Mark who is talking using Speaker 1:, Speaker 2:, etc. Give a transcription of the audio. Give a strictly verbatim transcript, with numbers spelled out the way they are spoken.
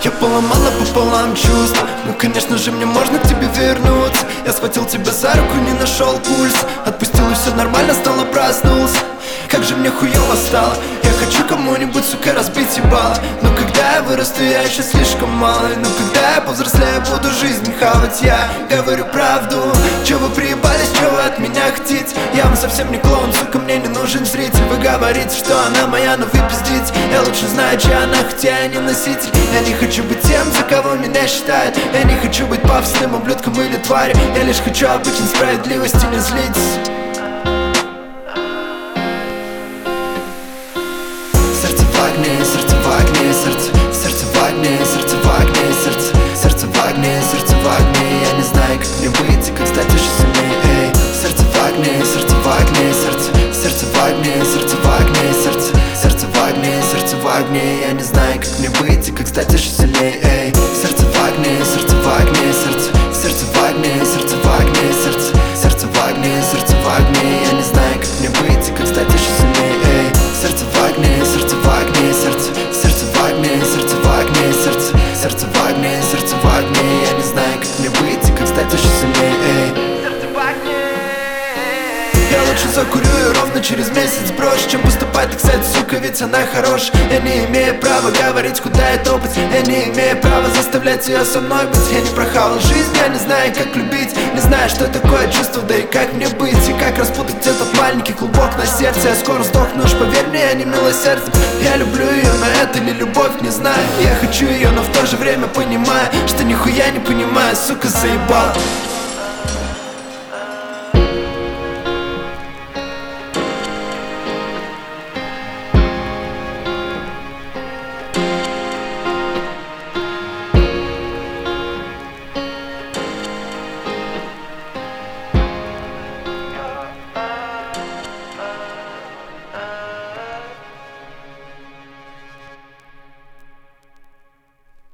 Speaker 1: Я поломала пополам чувства, ну конечно же мне можно к тебе вернуться. Я схватил тебя за руку, не нашел пульс, отпустил и все нормально стало, проснулся. Как же мне хуёво стало, я хочу кому-нибудь, сука, разбить ебало. Но когда я вырасту, я еще слишком мало. Но когда я повзрослею, буду жизнь хавать. Я говорю правду, чё вы приебались, чё вы от меня хотите? Я вам совсем не клоун, сука, мне не нужен зритель. Вы говорите, что она моя, но вы пиздите. Я лучше знаю, чья она, хотя я не носитель. Я не хочу быть тем, за кого меня считают. Я не хочу быть пафосным ублюдком или тварью. Я лишь хочу обычной справедливости, не злитесь. Сердце в огне, сердце в огне, сердце, сердце в огне, сердце в огне, сердце, сердце в огне, сердце в огне. Я не знаю, как мне быть и как стать еще сильнее, эй. Сердце в огне, сердце в огне, сердце, сердце в огне, сердце в огне, сердце, сердце в огне, сердце в огне. Я не знаю, как мне быть и как стать еще сильнее, эй. Сердце в огне, сердце в огне, сердце, сердце в огне, сердце в огне, сердце, сердце в огне, сердце в огне. Я не знаю, как мне быть и как стать еще сильнее, эй. Сердце в огне, сердце в огне, сердце, сердце в огне, сердце в огне, сердце, сердце в огне, сердце в огне. Я не знаю, как мне быть и как стать еще сильнее, эй. Сердце в огне. Я лучше закурю и ровно через месяц брошу, чем поступать так с этой сукой, ведь она хорош. Я не имею права говорить, куда ей топать. Я не имею права заставлять ее со мной быть. Я не прохавал жизнь, я не знаю, как любить. Не знаю, что такое чувство, да и как мне быть. И как распутать этот маленький клубок на сердце. Я скоро сдохну, уж поверь мне, я не милосерден. Я люблю ее, но это ли любовь, не знаю. Я хочу ее, но в то же время понимаю, что нихуя не понимаю, сука, заебала.